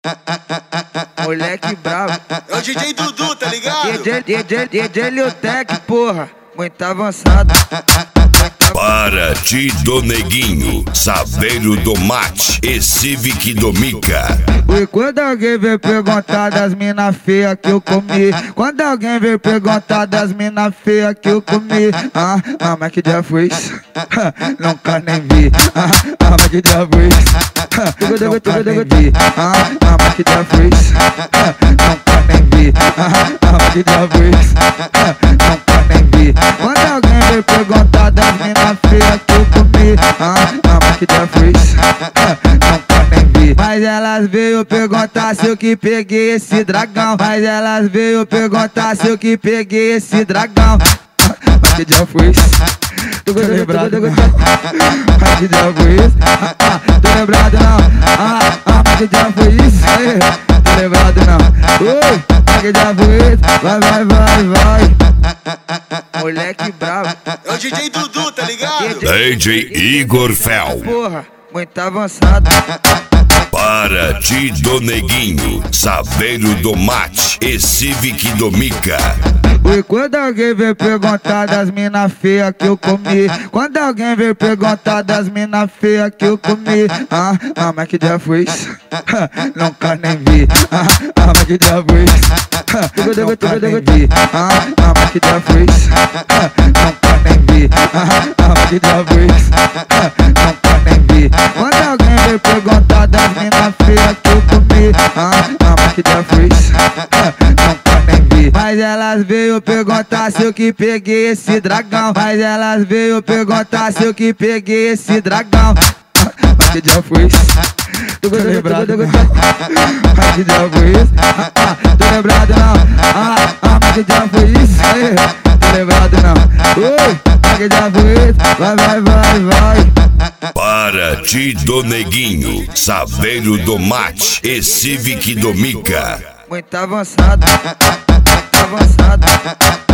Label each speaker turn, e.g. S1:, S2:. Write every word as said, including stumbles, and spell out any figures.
S1: Moleque bravo.
S2: É o D J Dudu, tá ligado?
S1: D J, D J, D J Liotec, porra. Muito avançado.
S3: Para ti do Neguinho, Saveiro do Mate e Civic do Mica.
S1: E quando alguém vem perguntar das mina feia que eu comi, quando alguém vem perguntar das mina feia que eu comi, ah, ah, mas que diabo foi isso? Nunca nem vi. Ah, ah, mas que diabo foi isso? Nunca nem vi. Ah, ah, mas que diabo foi isso? Nunca nem vi. Ah, ah, mas que diabo foi isso? Nunca nem vi. Quando alguém vem perguntar das mina feia que eu comi, ah, ah, mas que diabo foi isso? Nunca nem vi. Mas elas veio perguntar se eu que peguei esse dragão. Mas elas veio perguntar se eu que peguei esse dragão. Mas que diabo foi isso? Tô lembrado não. Mas que diabo foi isso? Ah, ah, tô lembrado não. Ah, ah, mas que diabo foi isso? Aí, tô lembrado não. Ui, mas que diabo foi isso? Vai, vai, vai, vai. Moleque bravo.
S2: É o D J Dudu, tá ligado?
S3: D J Igor Fel.
S1: Porra, muito avançado.
S3: Para ti do Neguinho, Saveiro do Mate e Civic do Mica.
S1: E quando alguém vem perguntar das mina feia que eu comi, quando alguém vem perguntar das mina feia que eu comi, ah, ah, mas que diabo foi isso? Nunca nem vi. Ah, ah, mas que diabo foi isso? Nunca nem vi. Ah, ah, mas que diabo foi isso? Nunca nem vi. Ah, ah, mas que diabo foi isso? Nunca nem vi. Quando alguém vem perguntar das mina feia que eu comi, ah, ah, mas que diabo foi isso? Nunca nem vi. Mas elas veio perguntar se eu que peguei esse dragão. Mas elas veio perguntar se eu que peguei esse dragão. Mas que diabo foi isso? Tô lembrado não. Mas que diabo foi isso? Ah, ah, tô lembrado não. Ah, ah, mas que diabo foi isso? Aí, tô lembrado não. Ui, mas que diabo foi isso? Vai, vai, vai, vai.
S3: Para ti do Neguinho, Saveiro do Mate e Civic do Mica.
S1: Muito avançado. Muito avançado.